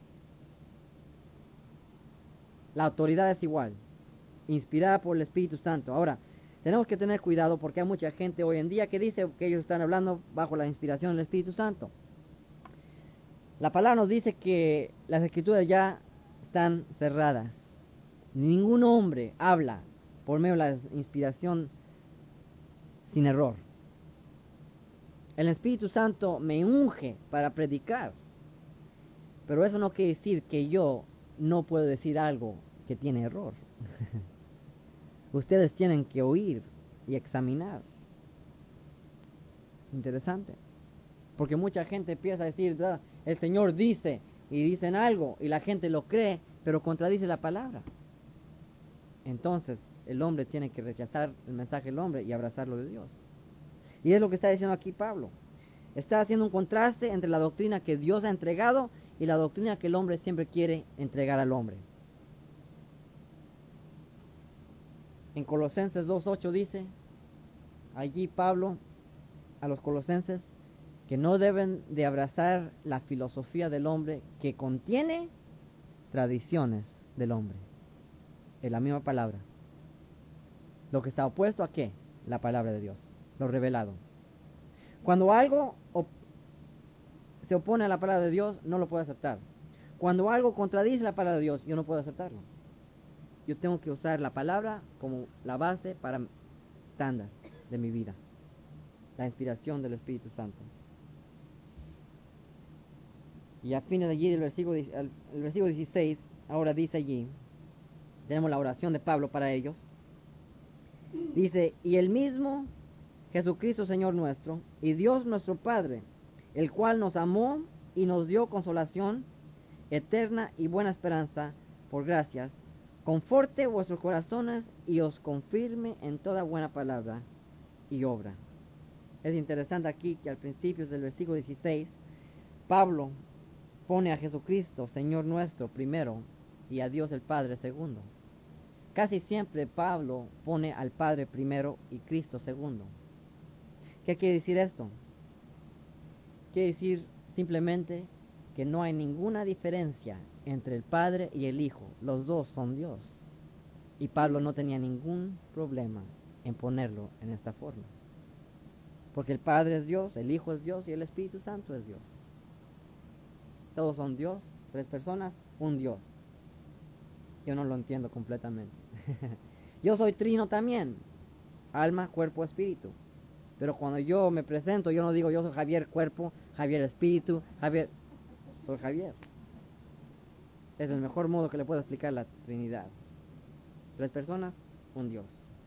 La autoridad es igual, inspirada por el Espíritu Santo. Ahora, tenemos que tener cuidado porque hay mucha gente hoy en día que dice que ellos están hablando bajo la inspiración del Espíritu Santo. La palabra nos dice que las escrituras ya están cerradas. Ningún hombre habla por medio de la inspiración sin error. El Espíritu Santo me unge para predicar, pero eso no quiere decir que yo no puedo decir algo que tiene error. Ustedes tienen que oír y examinar. Interesante. Porque mucha gente empieza a decir, el Señor dice, y dicen algo, y la gente lo cree, pero contradice la palabra. Entonces, el hombre tiene que rechazar el mensaje del hombre y abrazar lo de Dios. Y es lo que está diciendo aquí Pablo. Está haciendo un contraste entre la doctrina que Dios ha entregado y la doctrina que el hombre siempre quiere entregar al hombre. En Colosenses 2:8 dice, allí Pablo a los colosenses, que no deben de abrazar la filosofía del hombre que contiene tradiciones del hombre. Es la misma palabra. Lo que está opuesto a ¿qué? La palabra de Dios, lo revelado. Cuando algo se opone a la palabra de Dios, no lo puedo aceptar. Cuando algo contradice la palabra de Dios, yo no puedo aceptarlo. Yo tengo que usar la palabra como la base para estándar de mi vida. La inspiración del Espíritu Santo. Y a fines de allí el versículo 16, ahora dice allí, tenemos la oración de Pablo para ellos. Dice, y el mismo Jesucristo Señor nuestro, y Dios nuestro Padre, el cual nos amó y nos dio consolación eterna y buena esperanza por gracias, conforte vuestros corazones y os confirme en toda buena palabra y obra. Es interesante aquí que al principio del versículo 16, Pablo pone a Jesucristo, Señor nuestro, primero, y a Dios el Padre segundo. casi siempre Pablo pone al Padre primero y Cristo segundo. ¿Qué quiere decir esto? Quiere decir simplemente que no hay ninguna diferencia entre el Padre y el Hijo. Los dos son Dios. Y Pablo no tenía ningún problema en ponerlo en esta forma. Porque el Padre es Dios, el Hijo es Dios y el Espíritu Santo es Dios. Todos son Dios, tres personas, un Dios. Yo no lo entiendo completamente. Yo soy trino también, alma, cuerpo, espíritu. Pero cuando yo me presento, yo no digo yo soy Javier cuerpo, Javier espíritu, Javier... Soy Javier. Es el mejor modo que le puedo explicar la Trinidad. Tres personas, un Dios.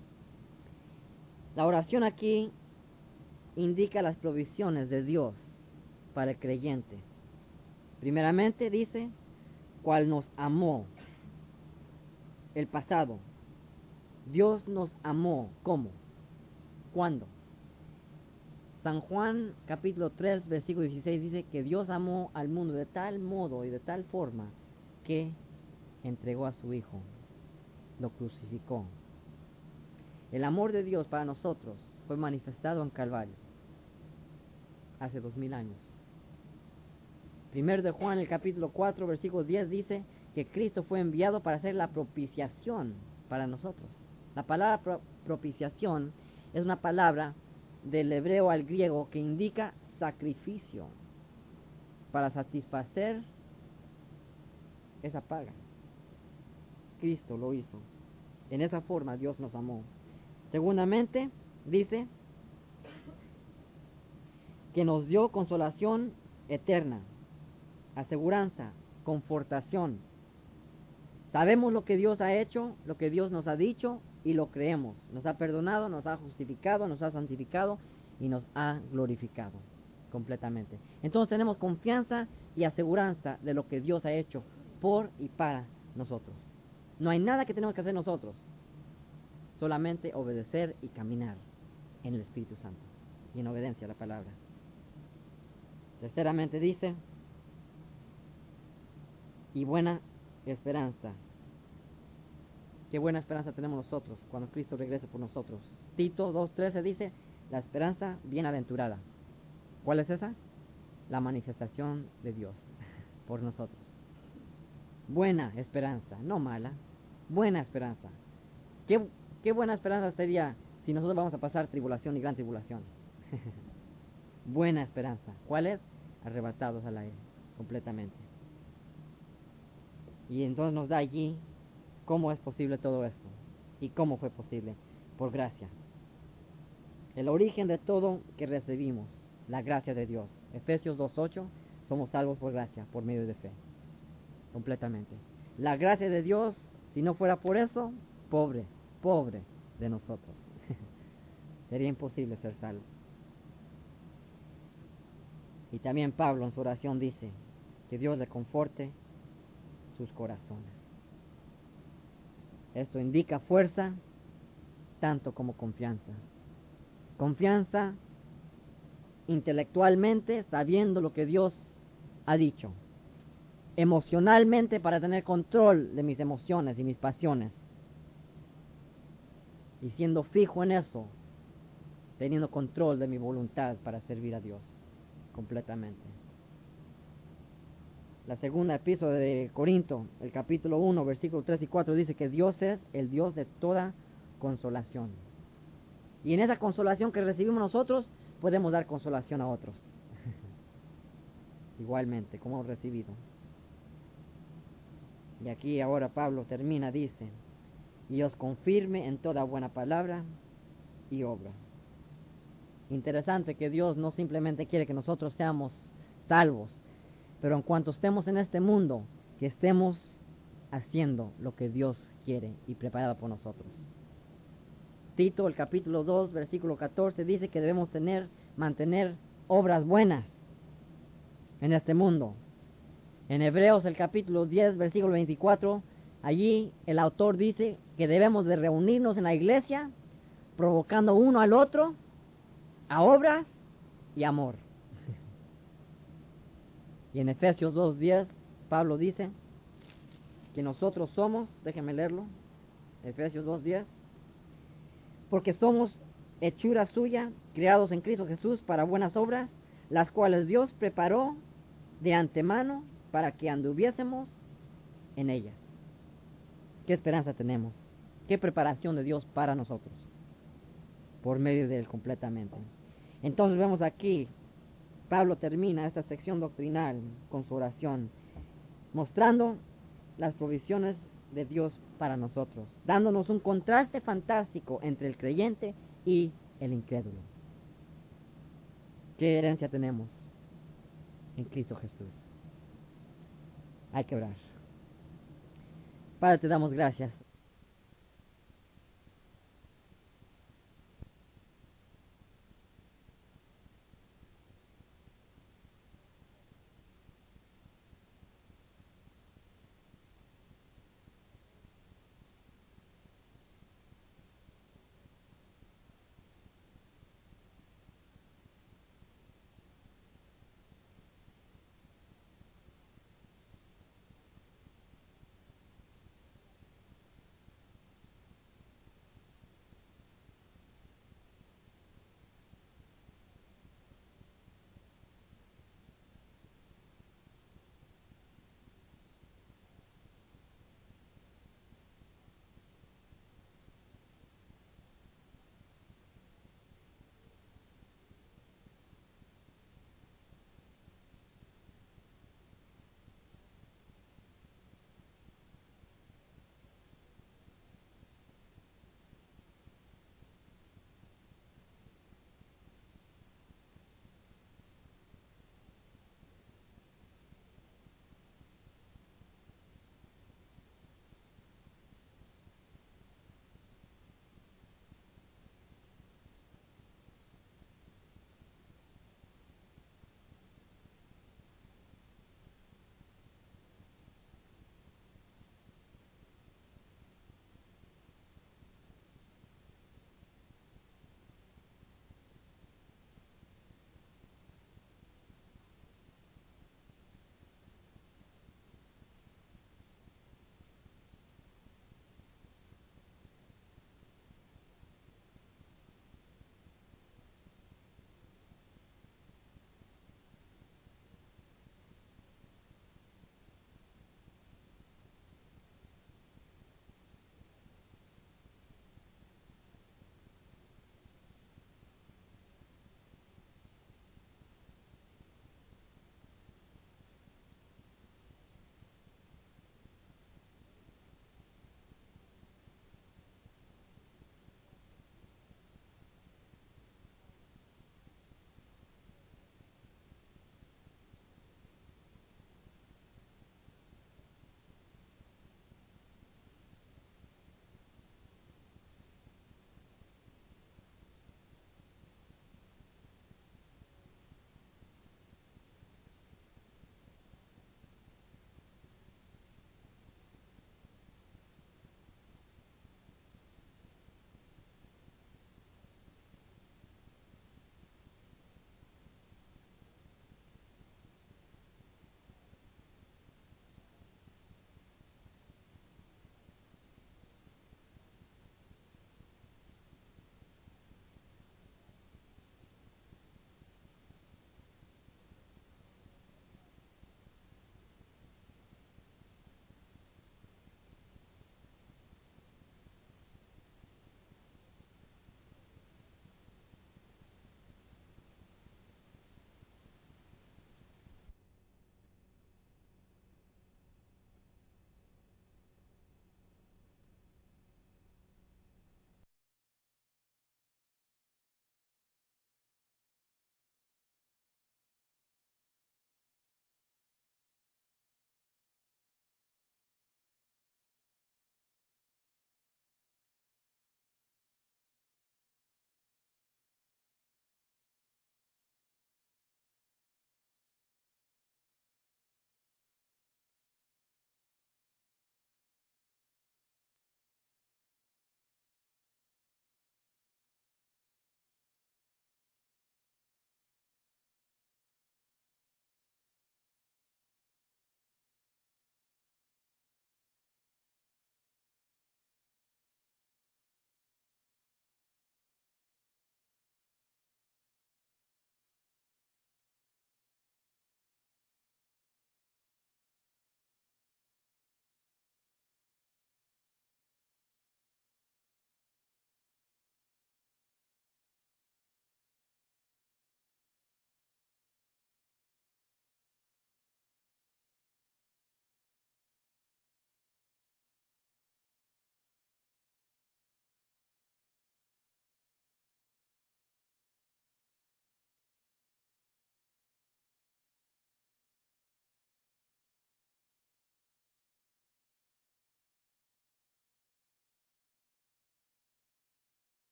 La oración aquí indica las provisiones de Dios para el creyente. Primeramente dice, cual nos amó. El pasado. Dios nos amó. ¿Cómo? ¿Cuándo? San Juan capítulo 3 versículo 16 dice que Dios amó al mundo de tal modo y de tal forma que entregó a su Hijo, lo crucificó. El amor de Dios para nosotros fue manifestado en Calvario hace 2000 años. Primero de Juan el capítulo 4 versículo 10 dice que Cristo fue enviado para hacer la propiciación para nosotros. La palabra propiciación es una palabra del hebreo al griego que indica sacrificio para satisfacer esa paga. Cristo lo hizo. En esa forma Dios nos amó. Segundamente, dice que nos dio consolación eterna, aseguranza, confortación. Sabemos lo que Dios ha hecho, lo que Dios nos ha dicho y lo creemos. Nos ha perdonado, nos ha justificado, nos ha santificado y nos ha glorificado completamente. Entonces tenemos confianza y aseguranza de lo que Dios ha hecho por y para nosotros. No hay nada que tenemos que hacer nosotros, solamente obedecer y caminar en el Espíritu Santo y en obediencia a la palabra. Terceramente dice, y buena esperanza. Qué buena esperanza tenemos nosotros cuando Cristo regrese por nosotros. Tito 2:13 dice, la esperanza bienaventurada. ¿Cuál es esa? La manifestación de Dios por nosotros. Buena esperanza, no mala, buena esperanza. ¿Qué buena esperanza sería si nosotros vamos a pasar tribulación y gran tribulación? Buena esperanza. ¿Cuál es? Arrebatados al aire, completamente. Y entonces nos da allí cómo es posible todo esto. ¿Y cómo fue posible? Por gracia. El origen de todo que recibimos, la gracia de Dios. Efesios 2:8, somos salvos por gracia, por medio de fe. Completamente. La gracia de Dios, si no fuera por eso, pobre de nosotros. Sería imposible ser salvo. Y también Pablo en su oración dice que Dios le conforte sus corazones. Esto indica fuerza tanto como confianza. Confianza intelectualmente, sabiendo lo que Dios ha dicho. Emocionalmente, para tener control de mis emociones y mis pasiones. Y siendo fijo en eso, teniendo control de mi voluntad para servir a Dios completamente. La segunda epístola de Corinto, el capítulo 1, versículos 3 y 4, dice que Dios es el Dios de toda consolación. Y en esa consolación que recibimos nosotros, podemos dar consolación a otros. Igualmente, como hemos recibido. Y aquí ahora Pablo termina, dice, y os confirme en toda buena palabra y obra. Interesante que Dios no simplemente quiere que nosotros seamos salvos, pero en cuanto estemos en este mundo, que estemos haciendo lo que Dios quiere y preparado por nosotros. Tito, el capítulo 2, versículo 14, dice que debemos mantener obras buenas en este mundo. En Hebreos, el capítulo 10, versículo 24, allí el autor dice que debemos de reunirnos en la iglesia, provocando uno al otro a obras y amor. Y en Efesios 2:10, Pablo dice que nosotros somos, déjenme leerlo, Efesios 2:10. Porque somos hechura suya, creados en Cristo Jesús para buenas obras, las cuales Dios preparó de antemano para que anduviésemos en ellas. ¿Qué esperanza tenemos? ¿Qué preparación de Dios para nosotros? Por medio de Él completamente. Entonces vemos aquí, Pablo termina esta sección doctrinal con su oración, mostrando las provisiones de Dios para nosotros, dándonos un contraste fantástico entre el creyente y el incrédulo. ¿Qué herencia tenemos? En Cristo Jesús. Hay que orar. Padre, te damos gracias